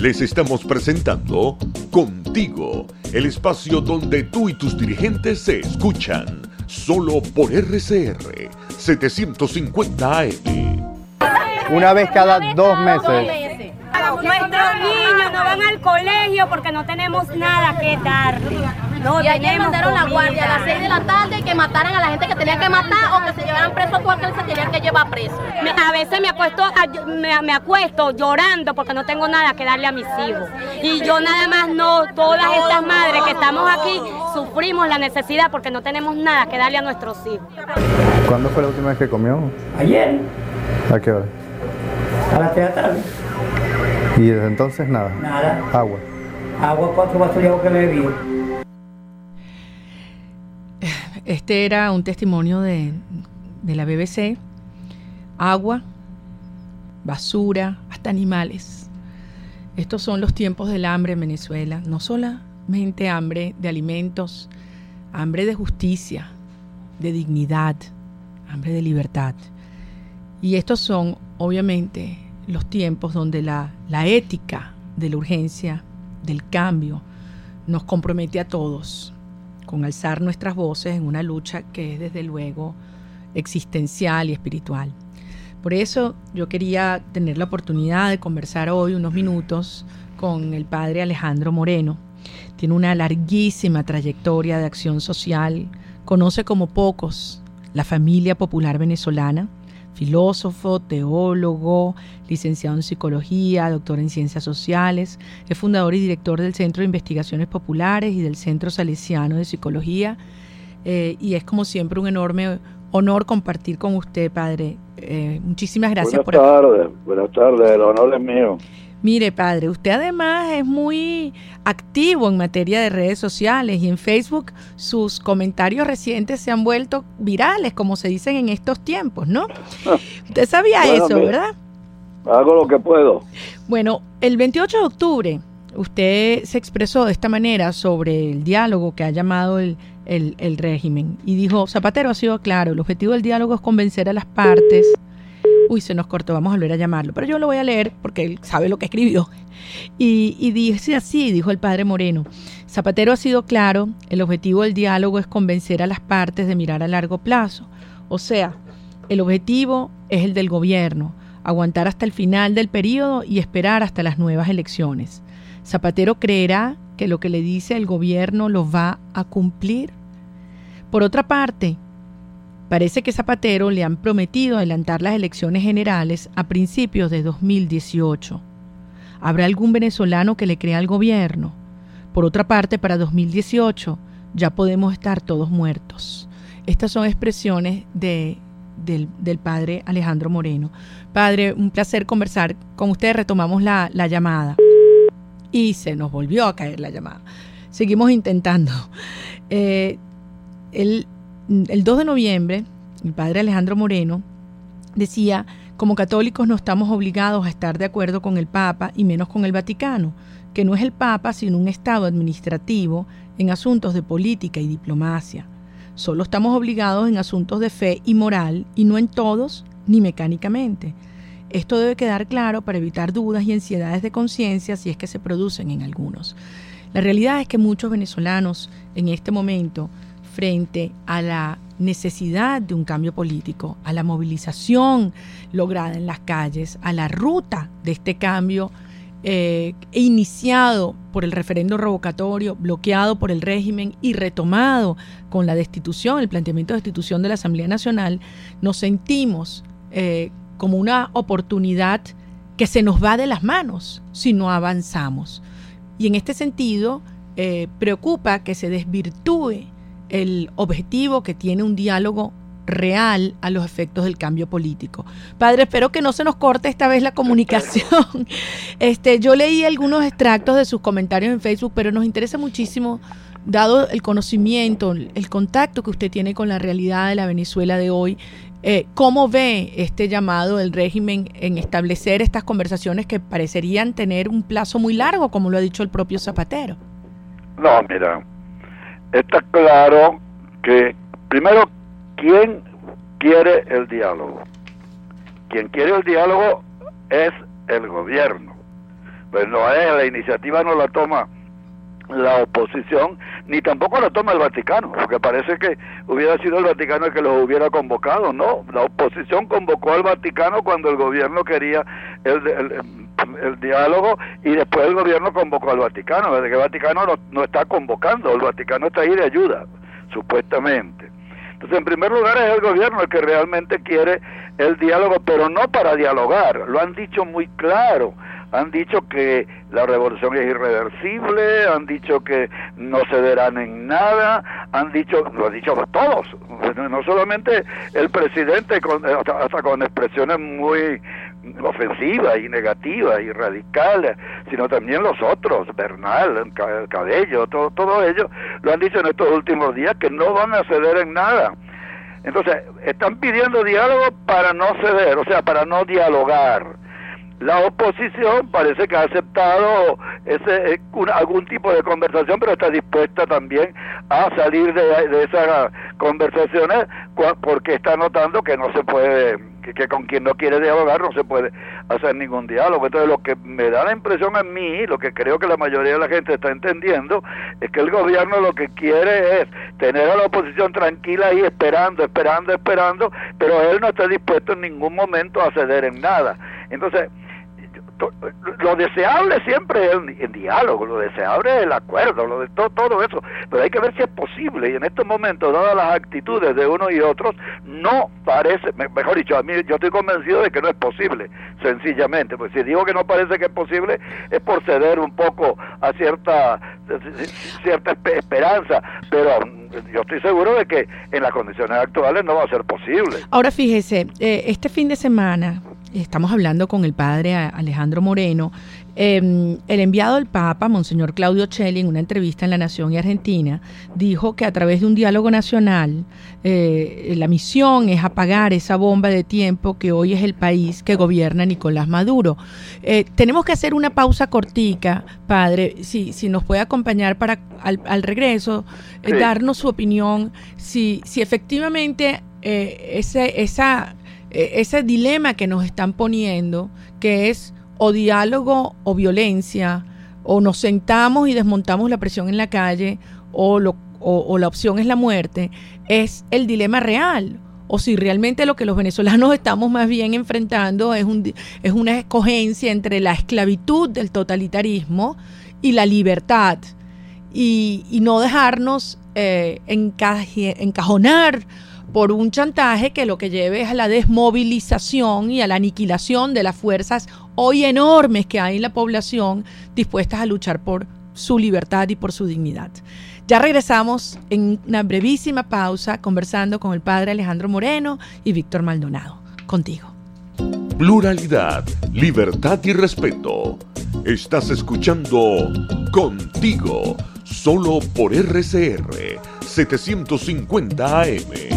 Les estamos presentando Contigo, el espacio donde tú y tus dirigentes se escuchan, solo por RCR 750 AM. Una vez cada 2 meses. Nuestros niños no van al colegio porque no tenemos nada que darle. No y ayer mandaron la comida. guardia a las 6 de la tarde que mataran a la gente que tenían que matar o que se llevaran preso a todo aquel que se tenían que llevar preso. A veces me acuesto llorando porque no tengo nada que darle a mis hijos. Y yo nada más no, todas estas madres que estamos aquí sufrimos la necesidad porque no tenemos nada que darle a nuestros hijos. ¿Cuándo fue la última vez que comió? Ayer, ¿A qué hora? a las 3 de la tarde. Y desde entonces nada. Nada. Agua. Agua, 4 vasos de agua que bebí. Este era un testimonio de la BBC. Agua, basura, hasta animales. Estos son los tiempos del hambre en Venezuela. No solamente hambre de alimentos, hambre de justicia, de dignidad, hambre de libertad. Y estos son, obviamente, los tiempos donde la ética de la urgencia, del cambio, nos compromete a todos con alzar nuestras voces en una lucha que es desde luego existencial y espiritual. Por eso yo quería tener la oportunidad de conversar hoy unos minutos con el padre Alejandro Moreno. Tiene una larguísima trayectoria de acción social, conoce como pocos la familia popular venezolana, filósofo, teólogo, licenciado en psicología, doctor en ciencias sociales, es fundador y director del Centro de Investigaciones Populares y del Centro Salesiano de Psicología, y es como siempre un enorme honor compartir con usted, padre. Muchísimas gracias. Buenas tardes, el honor es mío. Mire, padre, usted además es muy activo en materia de redes sociales y en Facebook sus comentarios recientes se han vuelto virales, como se dicen en estos tiempos, ¿no? Usted sabía eso, mira, ¿verdad? Hago lo que puedo. Bueno, el 28 de octubre usted se expresó de esta manera sobre el diálogo que ha llamado el régimen y dijo: Zapatero ha sido claro, el objetivo del diálogo es convencer a las partes. Uy, se nos cortó, vamos a volver a llamarlo, pero yo lo voy a leer porque él sabe lo que escribió. Y dice así, dijo el padre Moreno: Zapatero ha sido claro, el objetivo del diálogo es convencer a las partes de mirar a largo plazo. O sea, el objetivo es el del gobierno, aguantar hasta el final del periodo y esperar hasta las nuevas elecciones. Zapatero creerá que lo que le dice el gobierno lo va a cumplir. Por otra parte, parece que Zapatero le han prometido adelantar las elecciones generales a principios de 2018. ¿Habrá algún venezolano que le crea al gobierno? Por otra parte, para 2018 ya podemos estar todos muertos. Estas son expresiones del padre Alejandro Moreno. Padre, un placer conversar con usted. Retomamos la llamada y se nos volvió a caer la llamada. Seguimos intentando. El 2 de noviembre, el padre Alejandro Moreno decía: como católicos no estamos obligados a estar de acuerdo con el Papa y menos con el Vaticano, que no es el Papa sino un Estado administrativo en asuntos de política y diplomacia. Solo estamos obligados en asuntos de fe y moral y no en todos ni mecánicamente. Esto debe quedar claro para evitar dudas y ansiedades de conciencia si es que se producen en algunos. La realidad es que muchos venezolanos en este momento, frente a la necesidad de un cambio político, a la movilización lograda en las calles, a la ruta de este cambio iniciado por el referendo revocatorio, bloqueado por el régimen y retomado con la destitución, el planteamiento de destitución de la Asamblea Nacional, nos sentimos como una oportunidad que se nos va de las manos si no avanzamos. Y en este sentido, preocupa que se desvirtúe el objetivo que tiene un diálogo real a los efectos del cambio político. Padre, espero que no se nos corte esta vez la comunicación. Yo leí algunos extractos de sus comentarios en Facebook, pero nos interesa muchísimo, dado el conocimiento, el contacto que usted tiene con la realidad de la Venezuela de hoy, ¿cómo ve este llamado del régimen en establecer estas conversaciones que parecerían tener un plazo muy largo, como lo ha dicho el propio Zapatero? No, mira, está claro que, primero, ¿quién quiere el diálogo? Quien quiere el diálogo es el gobierno. Pues la iniciativa no la toma la oposición, ni tampoco la toma el Vaticano, porque parece que hubiera sido el Vaticano el que los hubiera convocado. No, la oposición convocó al Vaticano cuando el gobierno quería el diálogo, y después el gobierno convocó al Vaticano. Desde que el Vaticano no está convocando, el Vaticano está ahí de ayuda, supuestamente. Entonces, en primer lugar, es el gobierno el que realmente quiere el diálogo, pero no para dialogar. Lo han dicho muy claro. Han dicho que la revolución es irreversible, han dicho que no cederán en nada, lo han dicho todos, no solamente el presidente, hasta con expresiones muy ofensivas y negativas y radicales, sino también los otros, Bernal, Cabello, todos ellos lo han dicho en estos últimos días, que no van a ceder en nada. Entonces, están pidiendo diálogo para no ceder, o sea, para no dialogar. La oposición parece que ha aceptado algún tipo de conversación, pero está dispuesta también a salir de esas conversaciones, porque está notando que no se puede, que con quien no quiere dialogar no se puede hacer ningún diálogo. Entonces, lo que me da la impresión a mí, lo que creo que la mayoría de la gente está entendiendo, es que el gobierno lo que quiere es tener a la oposición tranquila ahí esperando, pero él no está dispuesto en ningún momento a ceder en nada. Entonces, lo deseable siempre es el diálogo, lo deseable es el acuerdo, lo de todo eso, pero hay que ver si es posible, y en estos momentos, dadas las actitudes de unos y otros, no parece, mejor dicho, a mí yo estoy convencido de que no es posible, sencillamente, pues si digo que no parece que es posible, es por ceder un poco a cierta esperanza, pero yo estoy seguro de que en las condiciones actuales no va a ser posible. Ahora fíjese, este fin de semana estamos hablando con el padre Alejandro Moreno. El enviado del Papa, Monseñor Claudio Celli, en una entrevista en La Nación y Argentina, dijo que a través de un diálogo nacional, la misión es apagar esa bomba de tiempo que hoy es el país que gobierna Nicolás Maduro. Tenemos que hacer una pausa cortica, padre, si nos puede acompañar para al regreso, sí, darnos su opinión, si efectivamente ese dilema que nos están poniendo, que es o diálogo o violencia, o nos sentamos y desmontamos la presión en la calle, o la opción es la muerte, es el dilema real, o si realmente lo que los venezolanos estamos más bien enfrentando es una escogencia entre la esclavitud del totalitarismo y la libertad, y no dejarnos encajonar por un chantaje que lo que lleve es a la desmovilización y a la aniquilación de las fuerzas hoy enormes que hay en la población dispuestas a luchar por su libertad y por su dignidad. Ya regresamos en una brevísima pausa conversando con el padre Alejandro Moreno y Víctor Maldonado. Contigo. Pluralidad, libertad y respeto. Estás escuchando Contigo, solo por RCR 750 AM.